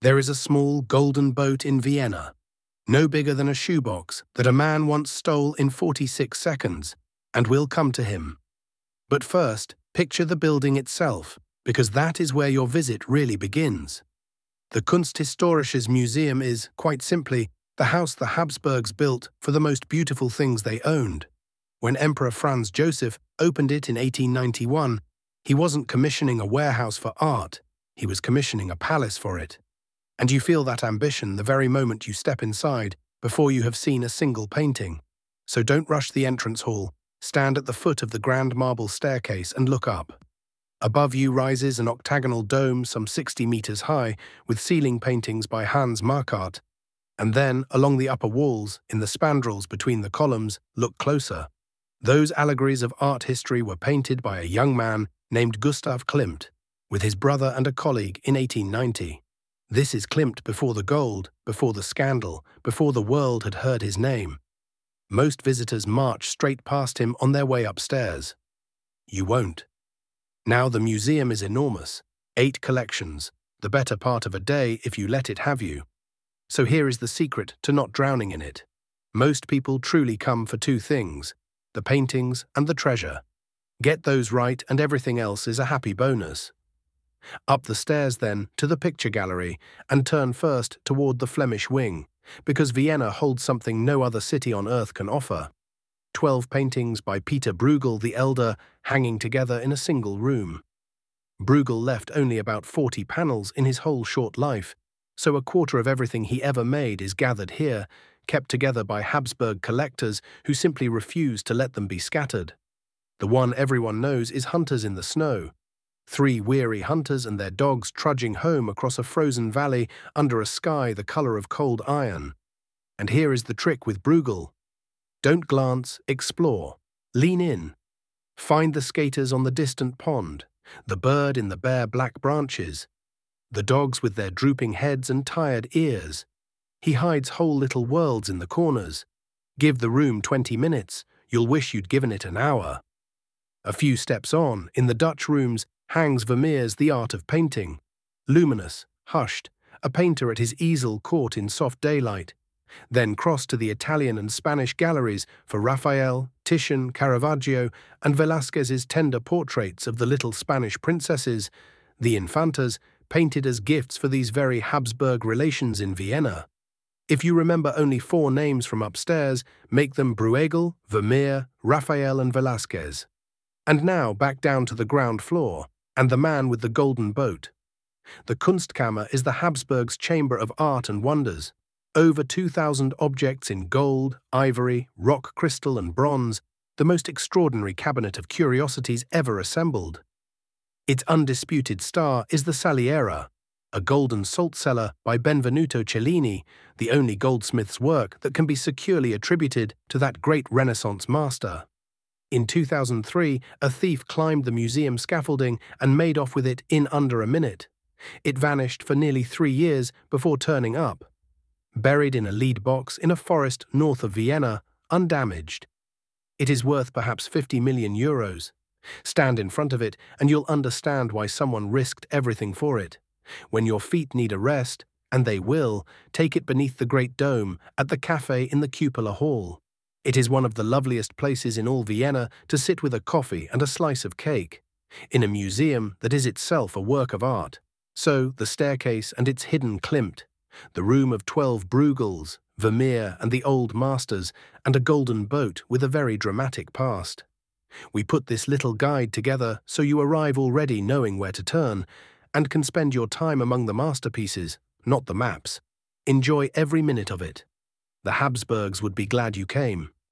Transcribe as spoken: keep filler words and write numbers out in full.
There is a small golden boat in Vienna, no bigger than a shoebox, that a man once stole in forty-six seconds, and we'll come to him. But first, picture the building itself, because that is where your visit really begins. The Kunsthistorisches Museum is, quite simply, the house the Habsburgs built for the most beautiful things they owned. When Emperor Franz Joseph opened it in eighteen ninety-one, he wasn't commissioning a warehouse for art, he was commissioning a palace for it. And you feel that ambition the very moment you step inside, before you have seen a single painting. So don't rush the entrance hall, stand at the foot of the grand marble staircase and look up. Above you rises an octagonal dome some sixty meters high, with ceiling paintings by Hans Marquardt. And then, along the upper walls, in the spandrels between the columns, look closer. Those allegories of art history were painted by a young man named Gustav Klimt, with his brother and a colleague in eighteen ninety. This is Klimt before the gold, before the scandal, before the world had heard his name. Most visitors march straight past him on their way upstairs. You won't. Now the museum is enormous, eight collections, the better part of a day if you let it have you. So here is the secret to not drowning in it. Most people truly come for two things, the paintings and the treasure. Get those right and everything else is a happy bonus. Up the stairs then to the picture gallery and turn first toward the Flemish wing, because Vienna holds something no other city on earth can offer. Twelve paintings by Peter Bruegel the Elder hanging together in a single room. Bruegel left only about forty panels in his whole short life, so a quarter of everything he ever made is gathered here, kept together by Habsburg collectors who simply refuse to let them be scattered. The one everyone knows is Hunters in the Snow. Three weary hunters and their dogs trudging home across a frozen valley under a sky the color of cold iron. And here is the trick with Bruegel. Don't glance, explore. Lean in. Find the skaters on the distant pond, the bird in the bare black branches, the dogs with their drooping heads and tired ears. He hides whole little worlds in the corners. Give the room twenty minutes, you'll wish you'd given it an hour. A few steps on, in the Dutch rooms, hangs Vermeer's The Art of Painting. Luminous, hushed, a painter at his easel caught in soft daylight. Then cross to the Italian and Spanish galleries for Raphael, Titian, Caravaggio, and Velázquez's tender portraits of the little Spanish princesses, the Infantas, painted as gifts for these very Habsburg relations in Vienna. If you remember only four names from upstairs, make them Bruegel, Vermeer, Raphael, and Velázquez. And now back down to the ground floor, and the man with the golden boat. The Kunstkammer is the Habsburgs' chamber of art and wonders. Over two thousand objects in gold, ivory, rock crystal, and bronze, the most extraordinary cabinet of curiosities ever assembled. Its undisputed star is the Saliera, a golden salt cellar by Benvenuto Cellini, the only goldsmith's work that can be securely attributed to that great Renaissance master. In two thousand three, a thief climbed the museum scaffolding and made off with it in under a minute. It vanished for nearly three years before turning up. Buried in a lead box in a forest north of Vienna, undamaged. It is worth perhaps fifty million euros. Stand in front of it and you'll understand why someone risked everything for it. When your feet need a rest, and they will, take it beneath the great dome at the cafe in the Cupola Hall. It is one of the loveliest places in all Vienna to sit with a coffee and a slice of cake, in a museum that is itself a work of art. So the staircase and its hidden Klimt, the room of twelve Bruegels, Vermeer and the old masters, and a golden boat with a very dramatic past. We put this little guide together so you arrive already knowing where to turn, and can spend your time among the masterpieces, not the maps. Enjoy every minute of it. The Habsburgs would be glad you came.